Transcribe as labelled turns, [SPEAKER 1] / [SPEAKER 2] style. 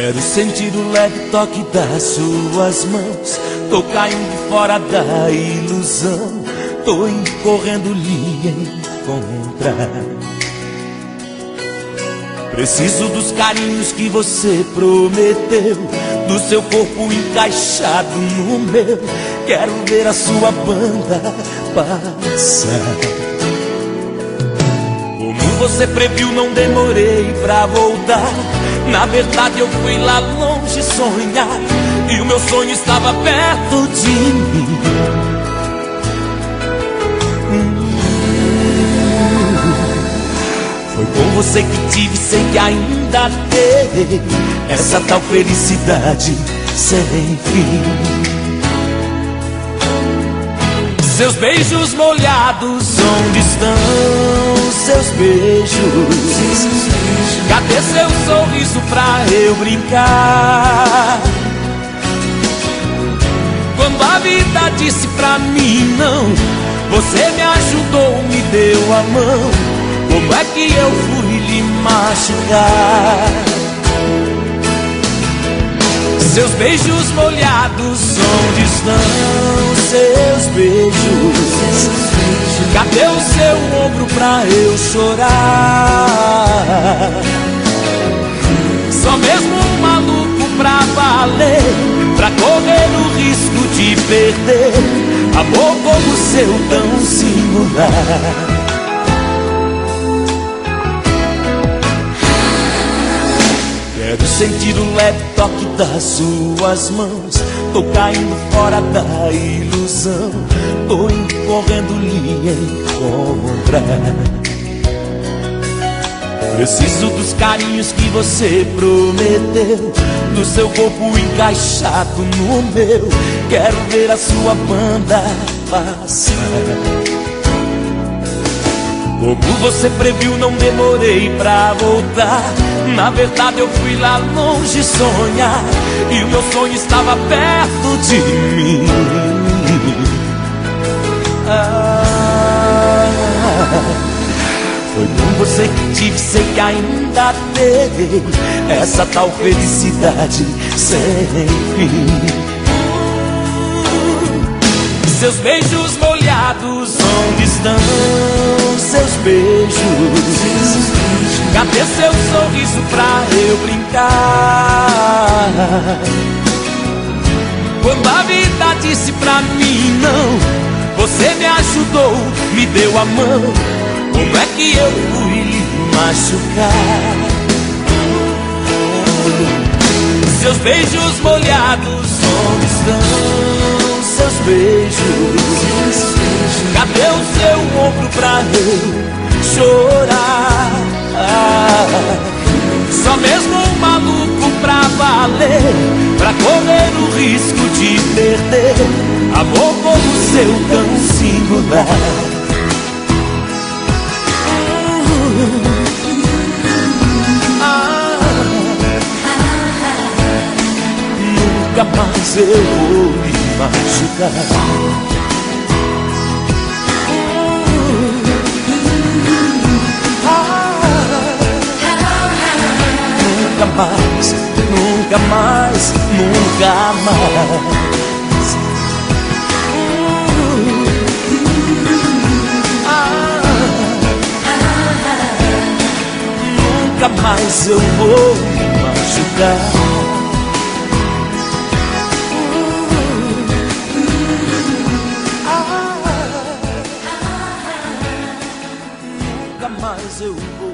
[SPEAKER 1] Quero sentir o leve toque das suas mãos. Tô caindo fora da ilusão. Tô indo correndo lhe encontrar. Preciso dos carinhos que você prometeu, do seu corpo encaixado no meu. Quero ver a sua banda passar. Como você previu, não demorei pra voltar. Na verdade eu fui lá longe sonhar, e o meu sonho estava perto de mim. Foi com você que tive, sei que ainda terei essa tal felicidade sem fim. Seus beijos molhados, onde estão seus beijos? Cadê seu sorriso pra eu brincar? Quando a vida disse pra mim não, você me ajudou, me deu a mão. Como é que eu fui lhe machucar? Seus beijos molhados, onde estão seus beijos? Cadê o seu ombro pra eu chorar? Só mesmo um maluco pra valer, pra correr o risco de perder amor como o seu tão singular. Quero sentir o leve toque das suas mãos. Tô caindo fora da ilusão. Tô indo correndo lhe encontrar. Preciso dos carinhos que você prometeu, do seu corpo encaixado no meu. Quero ver a sua banda passar. Como você previu, não demorei pra voltar. Na verdade eu fui lá longe sonhar, e o meu sonho estava perto de mim. Foi com você que tive, sei que ainda terei essa tal felicidade sem fim. Seus beijos molhados, onde estão seus beijos? Cadê seu sorriso pra eu brincar? Quando a vida disse pra mim não, você me ajudou, me deu a mão. Como é que eu fui lhe machucar? Seus beijos molhados, onde estão seus beijos? Cadê o seu ombro pra eu chorar? Só mesmo um maluco pra valer, pra correr o risco de perder amor como o seu tão singular. Nunca mais eu vou me machucar. Nunca mais, nunca mais, nunca mais. Nunca mais eu vou me machucar. Nunca mais eu vou